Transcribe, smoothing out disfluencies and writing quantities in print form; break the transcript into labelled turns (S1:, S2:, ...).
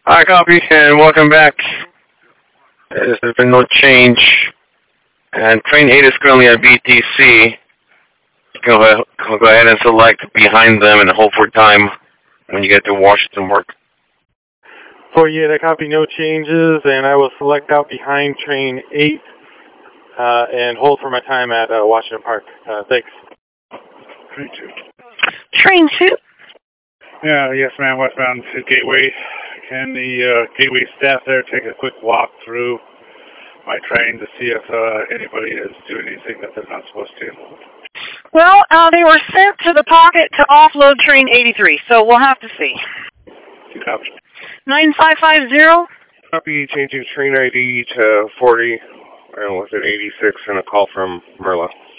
S1: Hi, copy, and welcome back. There's been no change, and train 8 is currently at BTC. Go ahead and select behind them and hold for time when you get to Washington Park.
S2: For you, I copy no changes, and I will select out behind train 8 and hold for my time at Washington Park. Thanks.
S3: Train 2.
S4: Train 2?
S3: Yeah, yes, ma'am, westbound to Gateway. Can the Gateway staff there take a quick walk through my train to see if anybody is doing anything that they're not supposed to?
S4: Well, they were sent to the pocket to offload train 83, so we'll have to see.
S3: Copy.
S4: 9550?
S1: Copy, changing train ID to 40, and with an 86 and a call from Merla.